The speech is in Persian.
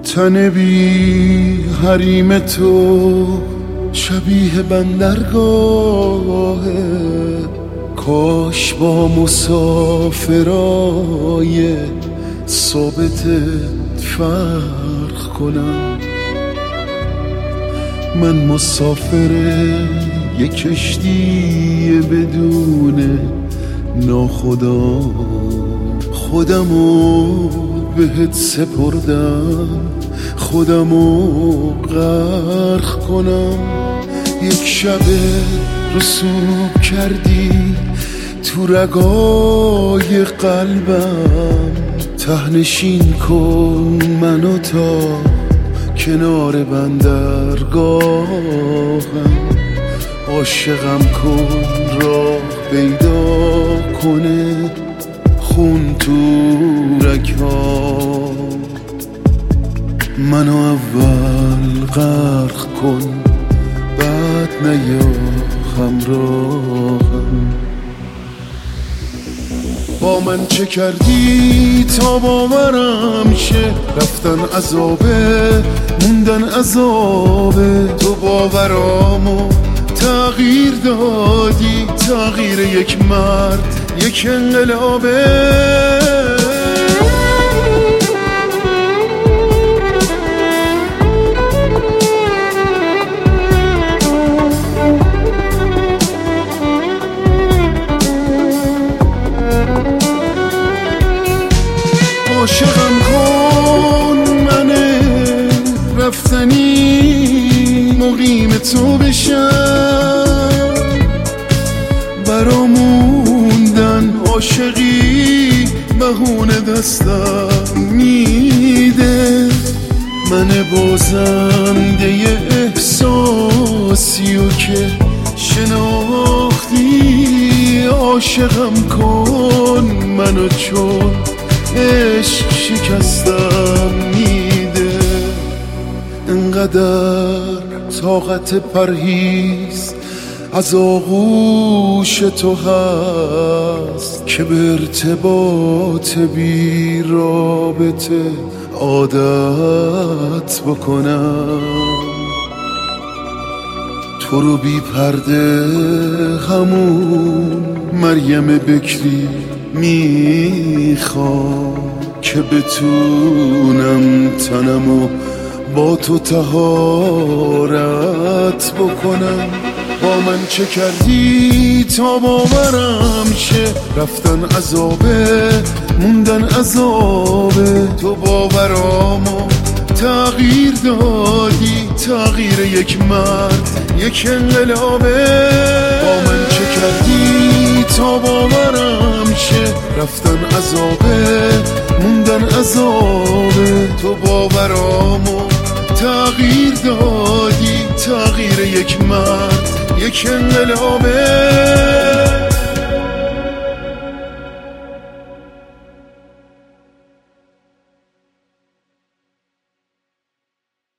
تن بی حریم تو شبیه بندرگاهه، کاش با مسافرای ثابتت فرق کنم. من مسافر یک کشتی بدون ناخدا، خودمو بهت سپردم، خودمو غرق کنم. یک شب رسوب کردی تو رگای قلبم، تهنشین کن منو تا کنار بندرگاهم. عاشقم کن راه پیدا کنه خون تو رگ‌ها، منو اول غرق کن بعد نیا همراهم. با من چه کردی تا باورم شه؟ رفتن عذابه موندن عذابه. تو باورامو تغییر دادی، تغییر یک مرد یک انقلابه. عاشقم کن منه رفتنی مقیم تو بشم، براموندن عاشقی بهونه دستم میده. من بازنده احساسیو که شناختی، عاشقم کن منو چون عشق شکستم میده. انقدر طاقت پرهیز از آغوش تو هست که به ارتباط بی رابطه عادت بکنم. تو رو بی پرده همون مریم بکری میخوام که بتونم تنمو با تو طهارت بکنم. با من چه کردی تا باورم شه؟ رفتن عذابه موندن عذابه. تو باورامو تغییر دادی، تغییر یک مرد یک انقلابه. با من چه کردی تا باورم شه؟ رفتن عذابه موندن عذابه. تو باورامو تغییر دادی، تغییر یک مرد یک انقلابه.